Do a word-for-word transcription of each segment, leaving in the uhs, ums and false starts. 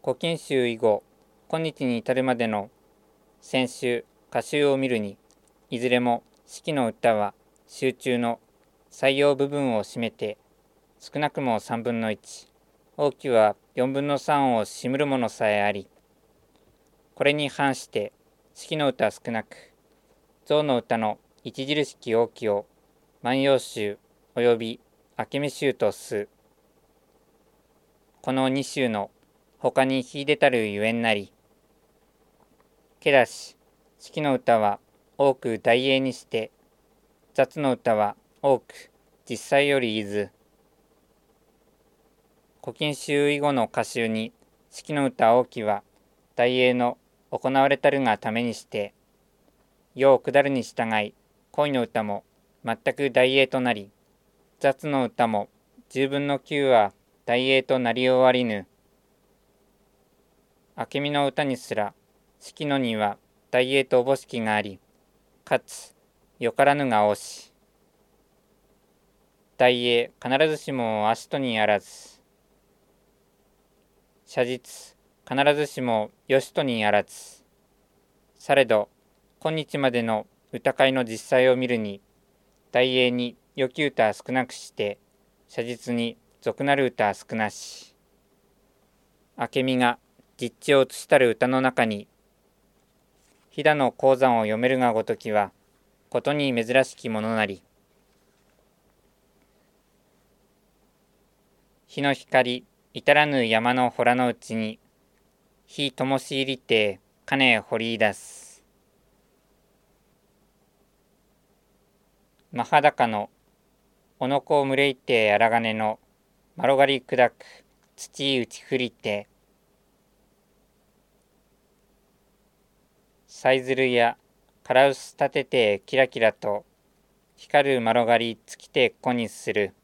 古今集以後、今日に至るまでの選集、歌集を見るに、いずれも四季の歌は集中の採用部分を占めて、少なくも三分の一、大きは四分の三を占むるものさえあり、これに反して四季の歌少なく、象の歌の著しき大きを万葉集及び明美集とす。この二集の他に秀でたるゆえんなり。けだし、四季の歌は多く題詠にして、雑の歌は多く実際よりいず。古今集以後の歌集に四季の歌多きは題詠の行われたるがためにして、世を下るに従い恋の歌も全く題詠となり、雑の歌も十分の九は題詠となり終わりぬ。明美の歌にすら四季のには題詠とおぼしきがあり、かつよからぬが多し。題詠必ずしも足とにあらず、写実必ずしもよしとにあらず。されど今日までの歌会の実際を見るに、題詠に良き歌少なくして、写実に俗なる歌少なし。明美が実地を写したる歌の中に、飛騨の鉱山を読めるがごときは、ことに珍しきものなり。日の光、至らぬ山の洞のうちに、火灯し入りて金掘り出す。マハダカのおのこを群れいてあらがねの丸刈り砕く土打ち振りて、さいずるやからうす立ててキラキラと光る丸刈り尽きてこにする。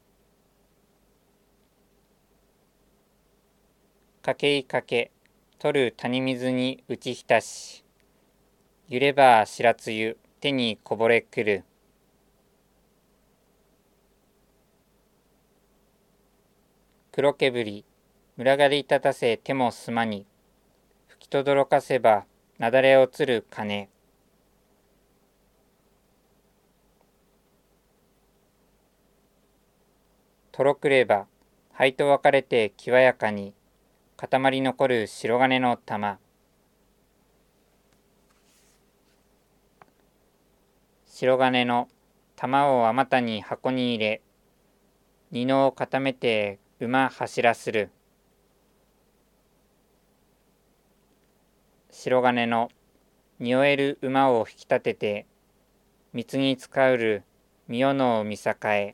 かけいかけ取る谷水に打ち浸し、揺れば白つゆ手にこぼれくる。黒けぶり群がり立たせ手もすまに、吹きとどろかせばなだれ落つる鐘。とろくれば灰と分かれてきわやかに塊残る白金の玉。白金の玉をあまたに箱に入れ、布を固めて馬走らする。白金のにおえる馬を引き立てて、蜜に使うるみよのを見栄え。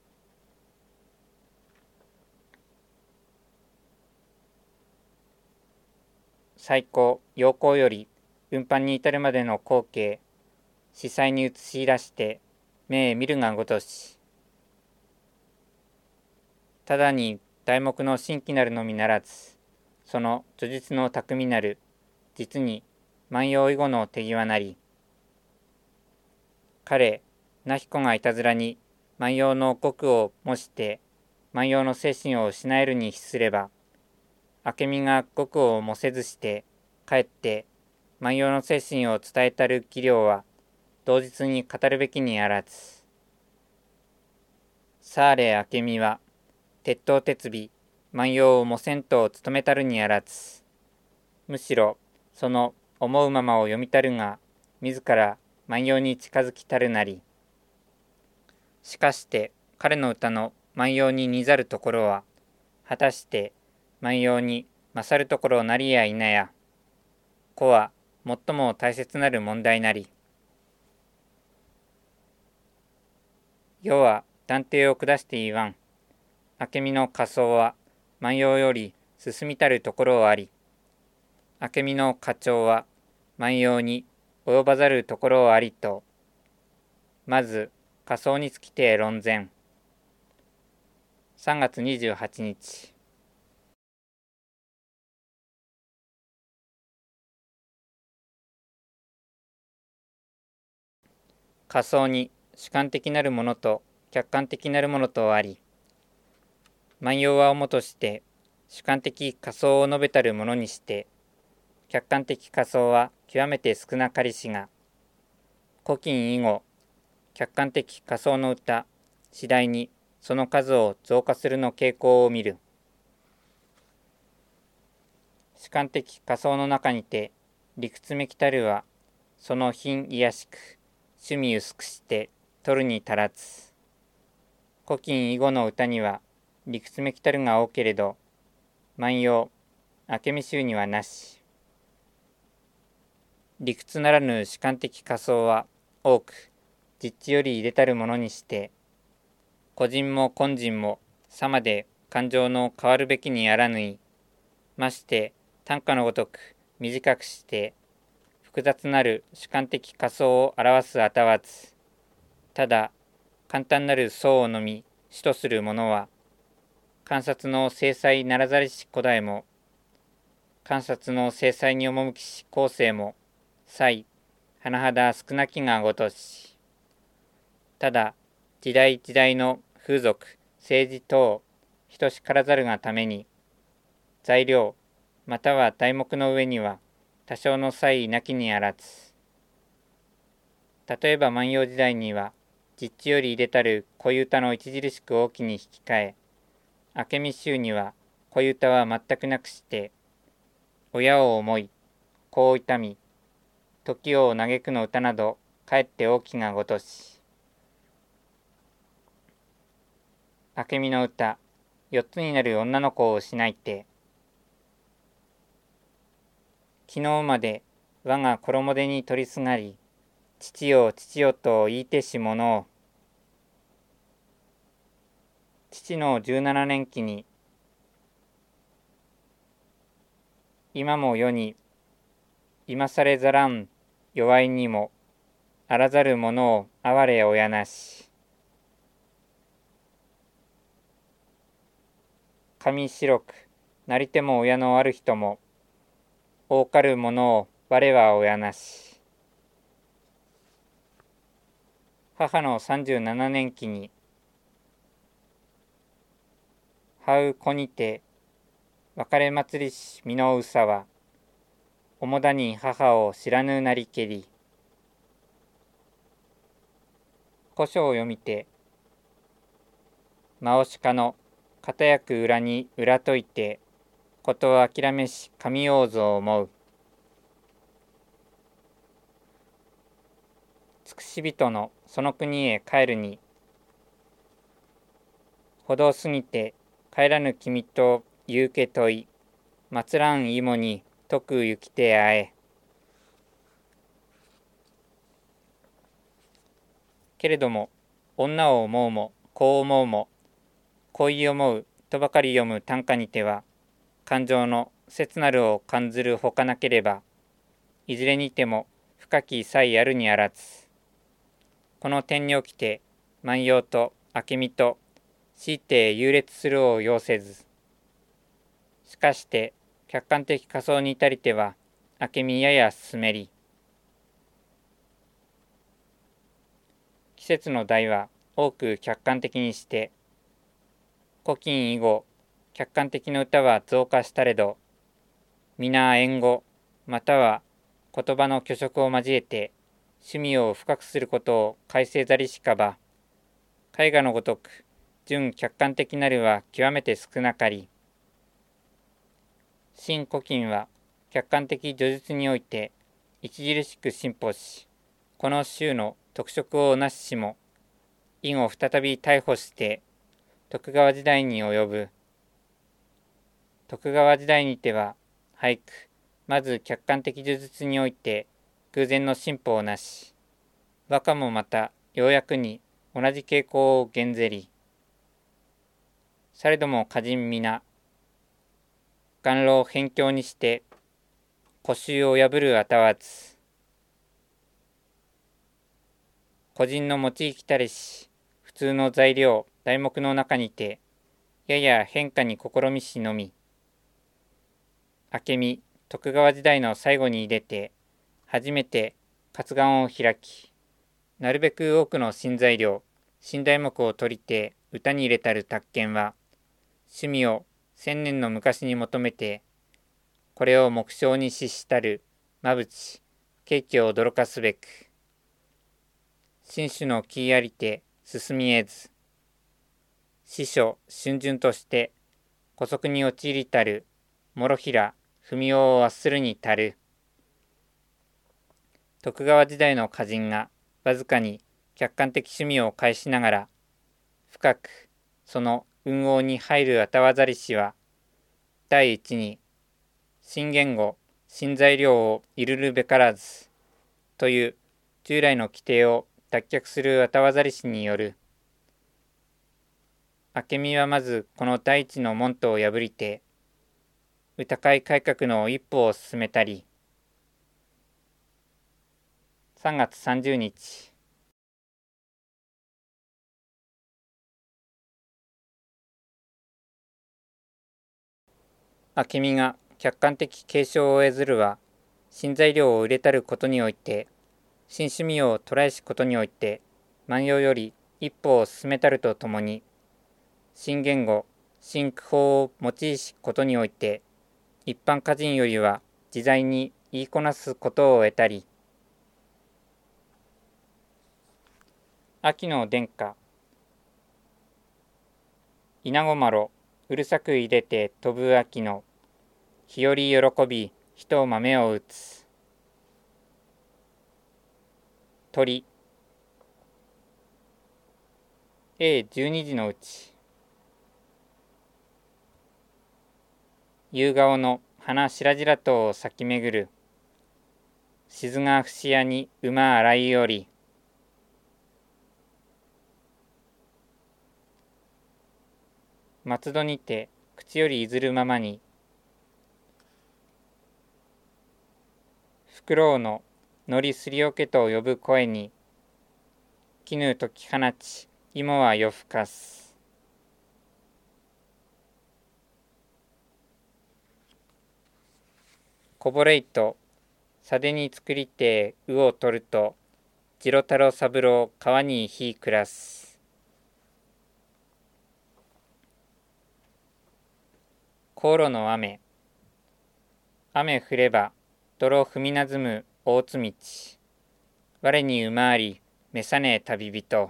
最高、陽光より運搬に至るまでの光景、司祭に映し出して目へ見るがごとし。ただに題目の新規なるのみならず、その叙述の巧みなる、実に万葉以後の手際なり。彼、なひこがいたずらに万葉の国を模して万葉の精神を失えるに比すれば、明美が国を模せずしてかえって万葉の精神を伝えたる技量は同日に語るべきにあらず。さあれ明美は鉄頭鉄尾万葉を模せんと務めたるにあらず、むしろその思うままを読みたるが自ら万葉に近づきたるなり。しかして彼の歌の万葉に似ざるところは、果たして万葉に勝るところなりやいなや、子は最も大切なる問題なり。世は断定を下して言わん。明美の仮想は万葉より進みたるところあり、明美の花鳥は万葉に及ばざるところありと、まず仮想につきて論前。さんがつにじゅうはちにち。仮想に主観的なるものと客観的なるものとあり、万葉は主として主観的仮想を述べたるものにして、客観的仮想は極めて少なかりしが、古今以後、客観的仮想の歌、次第にその数を増加するの傾向を見る。主観的仮想の中にて、理屈めきたるは、その品卑しく、趣味薄くして取るに足らず。古今以後の歌には、理屈めきたるが多けれど、万葉、明美集にはなし。理屈ならぬ主観的仮想は多く、実地より入れたるものにして、個人も根人もさまで感情の変わるべきにあらぬい、まして短歌のごとく短くして、複雑なる主観的仮想を表すあたわず、ただ簡単なる層をのみ主とするものは、観察の精細ならざりし古代も、観察の精細に赴きし後世も、才、甚だ少なきがごとし。ただ、時代時代の風俗、政治等、等しからざるがために、材料、または題目の上には、多少の差異なきにあらず。例えば万葉時代には、実地より入れたる恋歌の著しく大きに引き換え、明美集には恋歌は全くなくして、親を思い、子を痛み、時を嘆くの歌など、かえって大きがごとし。明美の歌、四つになる女の子を失いて、昨日まで我が衣手に取りすがり、父よ父よと言いてしものを、父の十七年期に、今も世に、今されざらん弱いにも、あらざるものを哀れ親なし。髪白く、なりても親のある人も、多かるものを我は親なし。母の三十七年期に、はう子にて、別れ祭りし身のうさは、主だに母を知らぬなりけり。古書を読みて、マオシカの片役裏に裏といて、ことを諦めし神王像を思う。つくし人のその国へ帰るに、ほど過ぎて帰らぬ君と言うけとい、祭らん芋に徳く行きてあえ。けれども、女を思うも、子を思うも、恋思うとばかり読む短歌にては、感情の切なるを感ずるほかなければ、いずれにても深き才あるにあらず。この点におきて、万葉と明美と、強いて優劣するを要せず。しかして、客観的仮想に至りては、明美やや進めり。季節の題は多く客観的にして、古今以後、客観的な歌は増加したれど、皆縁語、または言葉の虚飾を交えて、趣味を深くすることを改正ざりしかば、絵画のごとく、純客観的なるは極めて少なかり、新古今は客観的叙述において著しく進歩し、この州の特色をなししも、以後再び逮捕して徳川時代に及ぶ。徳川時代にては俳句、まず客観的叙述において偶然の進歩をなし、和歌もまたようやくに同じ傾向を減ぜり。されども歌人皆、願老偏境にして、古習を破るあたわず。個人の用いきたれし、普通の材料、題目の中にて、やや変化に試みしのみ。明美、徳川時代の最後に入れて、初めて活眼を開き、なるべく多くの新材料、新題目を取りて歌に入れたる卓見は、趣味を千年の昔に求めて、これを目標にししたるまぶち景気を驚かすべく、新種の木ありて進み得ず、司書春巡として姑息に陥りたる諸平文雄を圧するに足る。徳川時代の歌人がわずかに客観的趣味を介しながら、深くその運用に入る後わざりしは、第一に新言語新材料を入るるべからずという従来の規定を脱却する後わざりしによる。明美はまずこの第一の門戸を破りて、歌会改革の一歩を進めたり。さんがつさんじゅうにち。明美が客観的継承を得ずるは、新材料を入れたることにおいて、新趣味を捉えしことにおいて、万葉より一歩を進めたるとともに、新言語、新句法を用いしことにおいて、一般歌人よりは自在に言いこなすことを得たり。秋の殿下。稲子麻呂、うるさく入れて飛ぶ秋の、日より喜び、人豆を打つ。鳥。A 十二時のうち。夕顔の花白々と咲き巡る。静が節屋に馬洗いより。松戸にて口よりいずるままに。フクロウののりすりおけと呼ぶ声に。絹解き放ち、芋は夜更かす。こぼれ糸、袖に作りて鵜を取ると、次郎太郎三郎川に火暮らす。航路の雨。雨降れば、泥踏みなずむ大津道。我に馬あり、召さねえ旅人。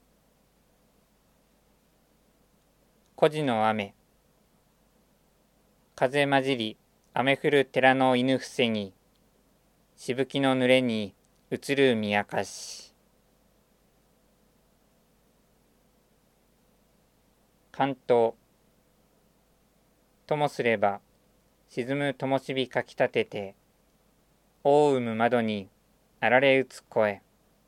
孤児の雨。風混じり、雨降る寺の犬防ぎ。しぶきの濡れに映る見明かし。関東。ともすれば、沈む灯火かきたてて、大うむ窓にあられ打つ声。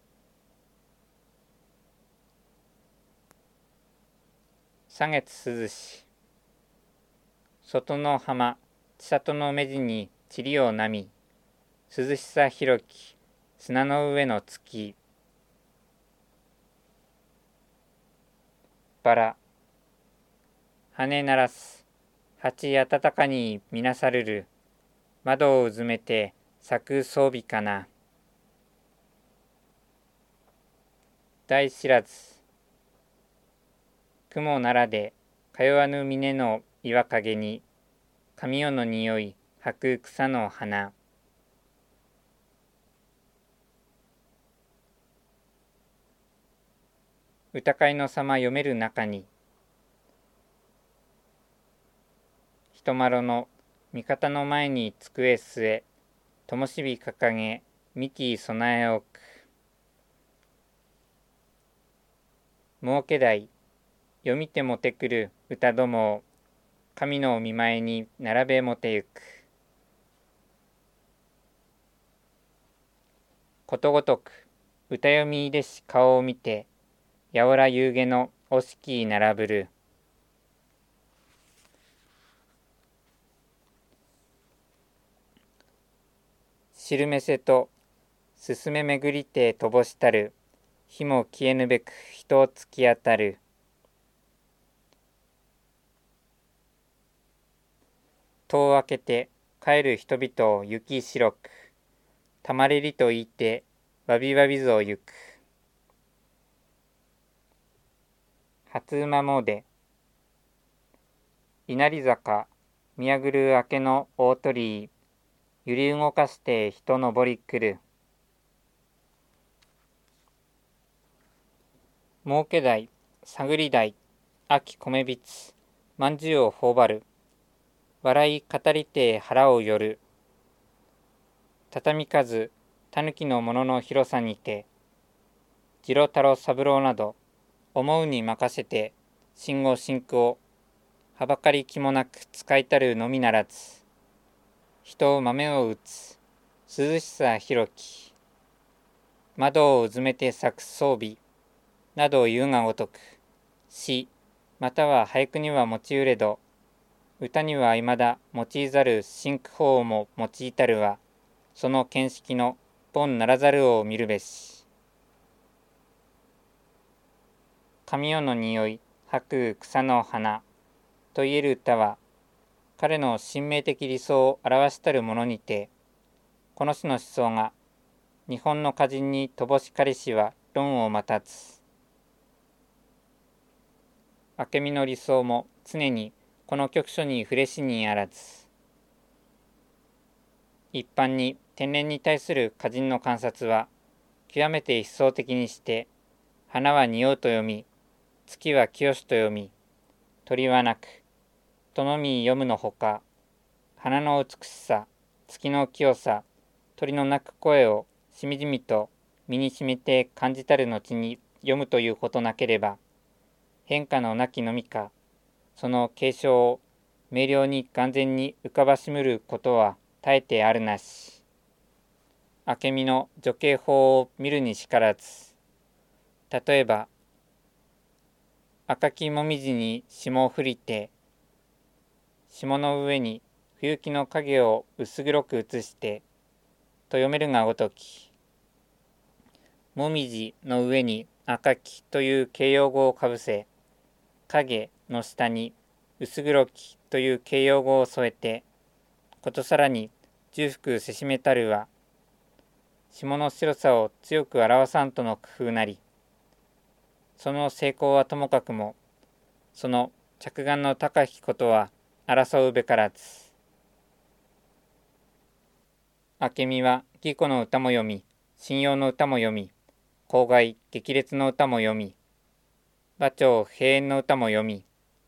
さげつ涼し。外の浜、千里の目地に塵をなみ、涼しさ広き砂の上の月。バラ。羽鳴らす。蜂暖かにみなさるる。窓をうずめて咲く装備かな。大知らず。雲ならで通わぬ峰の岩陰に、神代の匂い吐く草の花。歌会の様読める中に、人まろの味方の前に机据え、灯火掲げ、幹備え置く。儲け台、読みてもてくる歌どもを、神のお見舞いに並べもてゆく。ことごとく、歌読みいでし顔を見て、やおら夕げのおしき並ぶる。汁めせとすすめめぐりてとぼしたる。火も消えぬべく人を突き当たる。戸を開けて帰る人々を雪白く。たまれりと言いてわびわびぞゆく。初馬詣。 稲荷坂、宮ぐる明けの大鳥居、揺り動かして人登り来る。儲け台、探り台、秋米びつ、まんじゅうを頬張る。笑い語りて腹をよる。畳かず、たぬきのものの広さにて、次郎太郎三郎など、思うに任せて、信号真空を、はばかり気もなく使いたるのみならず、人を豆を打つ、涼しさ広き、窓をうずめて咲く装備、などを言うがごとく、詩、または俳句には用いれど、歌にはいまだ用いざる真句法も用いたるは、その見識の凡ならざるを見るべし。神代の匂い、吐く草の花と言える歌は、彼の神明的理想を表したるものにて、この種の思想が日本の歌人に乏しかりしは論を待たず。明美の理想も常にこの局所に触れしにあらず。一般に天然に対する歌人の観察は、極めて一層的にして、花は匂うと読み、月は清しと読み、鳥は鳴く、とのみ読むのほか、花の美しさ、月の清さ、鳥の鳴く声をしみじみと身にしめて感じたる後に読むということなければ、変化のなきのみか、その継承を明瞭に眼前に浮かばしむることは絶えてあるなし。明美の女系法を見るにしからず、例えば、赤きもみじに霜を降りて、霜の上に冬木の影を薄黒く映して、と読めるがごとき、もみじの上に赤きという形容語をかぶせ、影の下に薄黒きという形容語を添えて、ことさらに重複せしめたるは、霜の白さを強く表さんとの工夫なり、その成功はともかくも、その着眼の高きことは争うべからず。明美は義子の歌も読み、神謡の歌も読み、公害激烈の歌も読み、馬長閉園の歌も読み、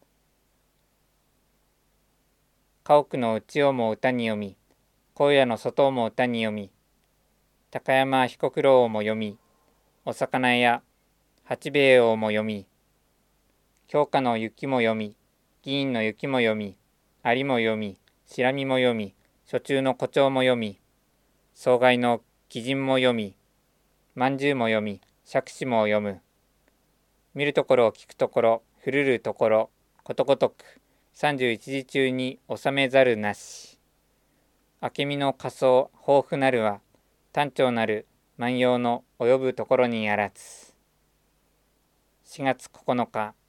家屋の内をも歌に読み、荒野の外をも歌に読み、高山彦九郎をも読み、お魚や八兵衛をも読み、京花の雪も読み、議員の雪も読み、有も読み、白身も読み、初中の胡蝶も読み、総外の鬼人も読み、まんじゅうも読み、釈子も読む。見るところを聞くところ、触るるところ、ことごとく、三十一時中に収めざるなし。明美の仮想豊富なるは、単調なる万葉の及ぶところにあらず。しがつここのか。